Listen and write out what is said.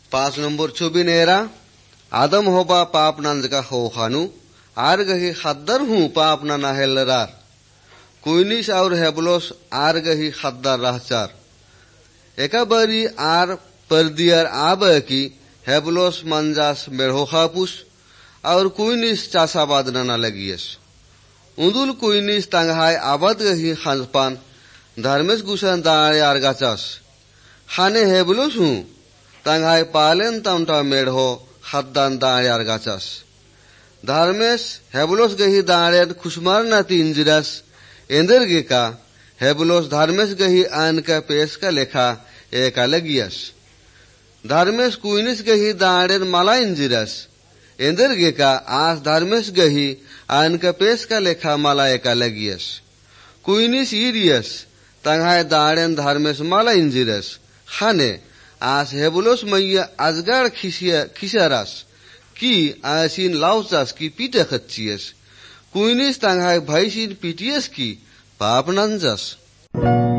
5 নম্বর ছবি নেরা আদম হবা পাপ নানজকা হো খানু আর গহি খাদ্দার হুঁ পাপ না নাহেলরার কুইনিস আর হেবলোস আর গহি খাদ্দার রাহচার একাবারি আর परदियार आबे की हेबलोस मंजास मेढ़ो खापुस और कुइनिस चासाबाद नना लगियस उदुल कुइनिस तंगहाय आबाद गही खानपान धर्मेस गुसन दाड़े आरगाचास खाने हेबलोस हूँ तंगहाय पालेन तमटा मेढ़ो खद्दान दाड़े आरगाचास धर्मेस हेबलोस गही दाड़े खुशमार ना तींजिरस एंदर गे का हेबलोस धर्मेस गही आन का पेश का लेखा एका लगियस धर्मेश कुइनिस गही दाड़ेर माला इंजिरस एंदर गे का आस धर्मेश गही आन का पेश का लेखा माला एका लगियस कुइनिस इरियस तंगाय दाड़ेन धर्मेश माला इंजिरस खाने आस हेबुलोस मैया अजगार खिसियारास की आसीन लाउचास की पीटे खच्चियस कुइनिस तंगाय भैसीन पीटियस की पाप नंजस